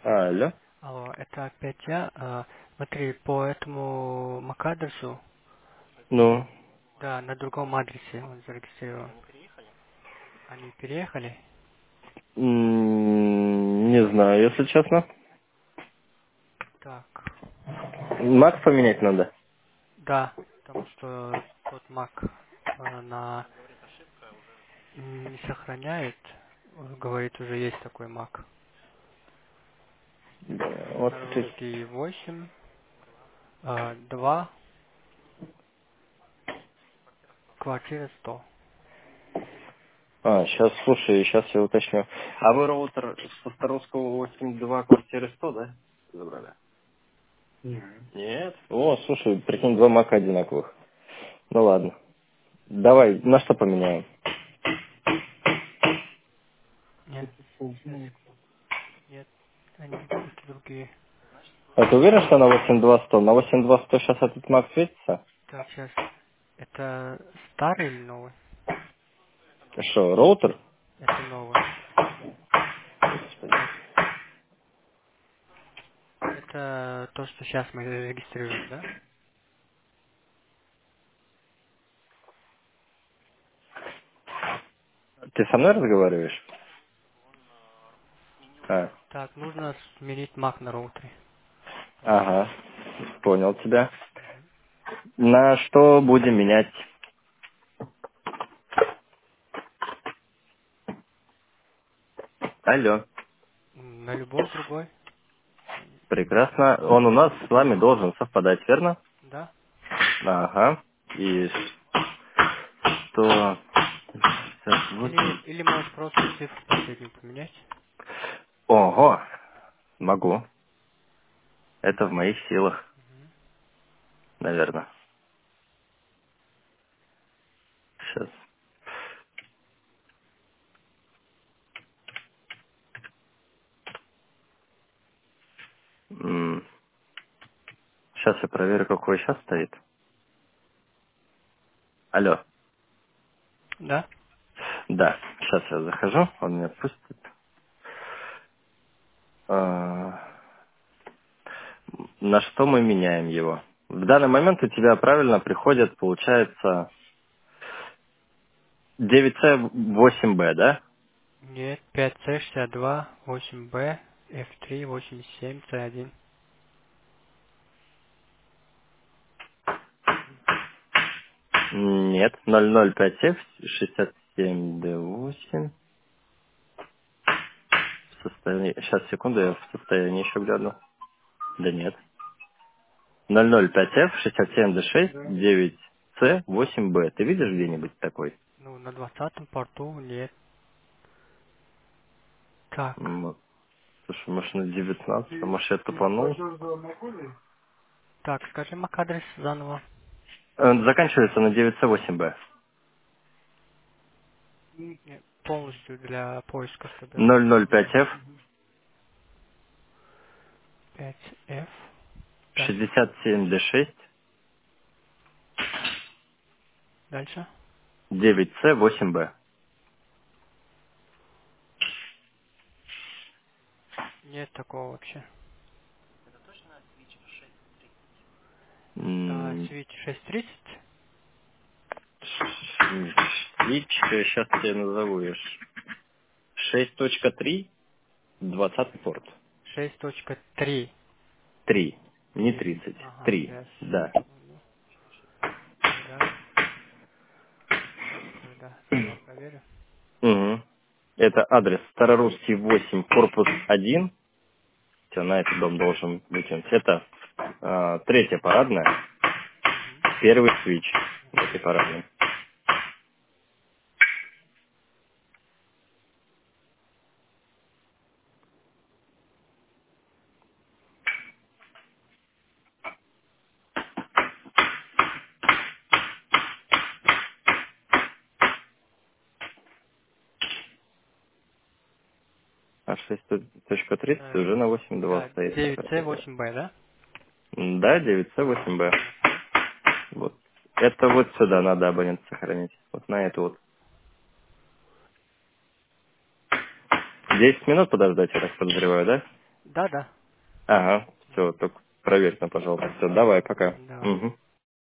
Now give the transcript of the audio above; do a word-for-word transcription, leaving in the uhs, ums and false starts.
Алло. Алло, это опять я. А, смотри, по этому MAC-адресу, Ну, да, на другом адресе он зарегистрирован. Они переехали? м, не знаю, если честно. Так, Мак поменять надо. да, потому что тот Mac а, на не сохраняет, он говорит, уже есть такой Mac. Да, вот На ты. русский восемь, а, два, квартира сто. А, сейчас, слушай, сейчас я уточню. А вы роутер со Старовского восемь два квартиры сто, да? Забрали? Нет. О, слушай, прикинь, два мака одинаковых. Ну ладно. Давай, на что поменяем? Нет, сейчас, нет, они это другие. А ты уверен, что на восемь два сто? На восемь два сто сейчас этот мак светится? Так, сейчас, это старый или новый? Что, роутер? Это новый. Так, это то, что сейчас мы регистрируем, да? Ты со мной разговариваешь? А, Так, нужно сменить Mac на роутере. ага, понял тебя. На что будем менять? Алло. М, На любой другой? Прекрасно. Он у нас с вами должен совпадать, верно? Да? Ага. И сто шестьдесят Или, восемь. или можешь просто цифру последнюю поменять? Ого, могу. Это в моих силах, наверное. Сейчас. Сейчас я проверю, какой сейчас стоит. Алло. Да? Да, сейчас я захожу, он меня пустит. А, На что мы меняем его? В данный момент у тебя правильно приходит, получается, девять си восемь бэ, да? Нет, пять си шестьдесят два, восемь бэ, эф три, восемьдесят семь, си один. Нет, ноль ноль пять эф шестьдесят семь дэ восемь. Состояние... Сейчас, секунду, я в состоянии еще гляну. Да нет. ноль ноль пять эф шестьдесят семь дэ шесть девять си восемь бэ. Ты видишь где-нибудь такой? Ну, на двадцатом порту нет. Так, М, Слушай, может на девятнадцатом, может я тупанул? так, скажи MAC-адрес заново. Э, Заканчивается на девять си восемь бэ. Нет, полностью для поиска, чтобы я ноль знал. ноль пять эф пять эф. Дальше. шестьдесят семь дэ шесть Дальше. девять си восемь бэ. Нет такого вообще. А, М, свич шесть тридцать. Свич, сейчас тебе назову ее. шесть точка три, двадцатый порт. шесть точка три. Три, не три. тридцать. Ага, Три, сейчас. да. Секунду. Тогда, тогда сперва проверю. Мгм. Это адрес Старорусский восемь, корпус один. Все, на этот дом должен вытянуть. Это э, третья парадная, Угу. первый свич этой парадной. А шесть точка тридцать Э, уже на восемь два да, стоит. девять си восемь бэ, да? М, Да, девять си восемь бэ. Окей. Вот. Это вот сюда надо абонент сохранить. Вот на эту вот. Десять минут подождать, я так подозреваю, да? Да, да. Ага, все, только проверь там, пожалуйста. Все, давай, пока. Давай. Угу.